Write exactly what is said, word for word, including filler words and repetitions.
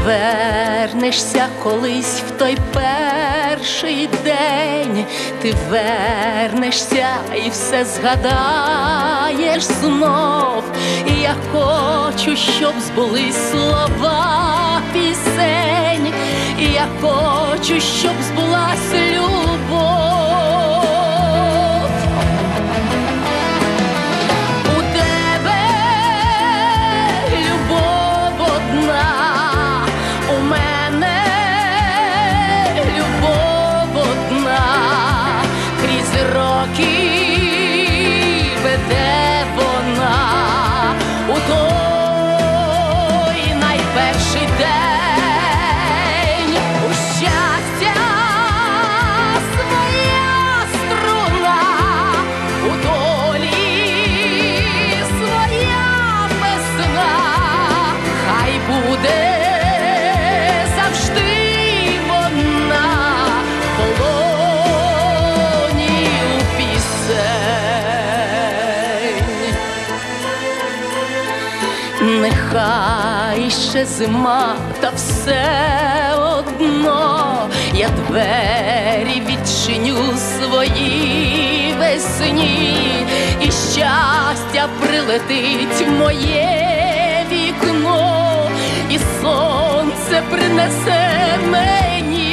вернешся колись в той перший день, ти вернешся і все згадаєш знов. І я хочу, щоб збулись слова пісень, і я хочу, щоб збулась любов. Веде вона у той найперший день. У щастя своя струна, у долі своя весна. Хай буде завжди вона в полоні у пісень. Нехай ще зима, та все одно я двері відчиню свої весні, і щастя прилетить в моє вікно, і сонце принесе мені